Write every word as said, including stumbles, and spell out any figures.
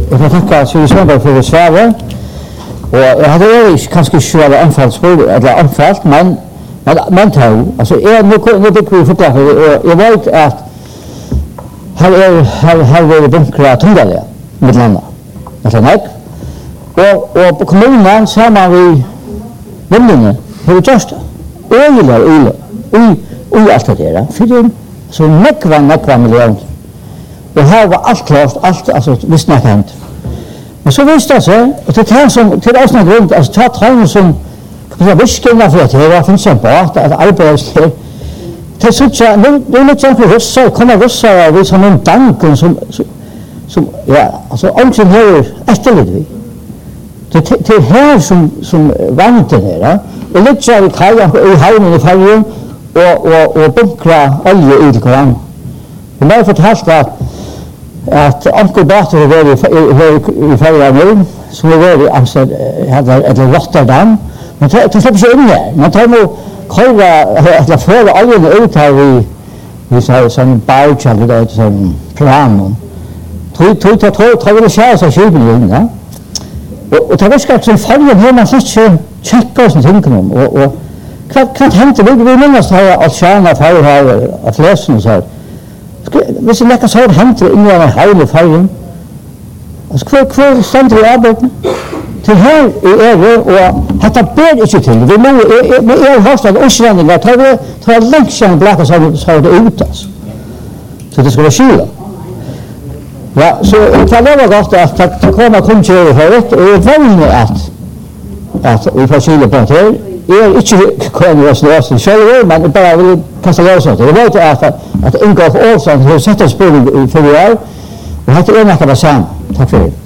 jag får tacka Siri Svanberg för svaret. Och jag hade ju kanske själva anfallsspår eller anfallt men men men tog alltså är nu nu bygger vi förklara och jag vet att här är här här är bunkrar tunga med landa. Alltså nej. Och och på kommunen så har man vi vindlinje hur just öliga öliga oj oj allt det där för det så mycket var mycket miljoner. Och här var allt klart allt alltså visst inte hänt. Men så visste jag så att det här som till oss någon grund alltså ta träning som kan jag viska för att det finns så bra att arbeta det så att nu nu lite så så kommer det så vi som en tanken som som ja alltså omkring här efterligt vi det det här som som vanten här och lite så vi kan i havnen i färjan och och och bunkra olja ut i kran och därför fortalt att att Onkel Bartor var i färjan nu som var alltså hade eller Rotterdam men det det släpps in där man tar nog kolla att förra oljan ut här vi vi sa som barge eller det som plan tror tror tror tror tror det kör så skiljer ja och det var ska som färjan här man först checka oss tänker om och och vad vad hände vi vi minns här att tjäna färjan här att läsa så här hvis det lekker så har hendt inn i en hele feilen. Altså, hva, hva stender i arbeidet? Til her er det, og dette ber ikke til. Vi må, vi er hørst av ossvendinger, tar vi tar lengt siden blekket så har det ut, altså. Så det skal være skylda. Ja, så det lover godt at det kommer kun til å høre rett, og jeg velger at, at vi får skylda på det her. Jeg er ikke kvann i Østen selv, men jeg bare vil kaste løs av det. Jeg vet at, at Inga Olsson har sett en spurning for i år, og dette er nekka det samme. Takk for det.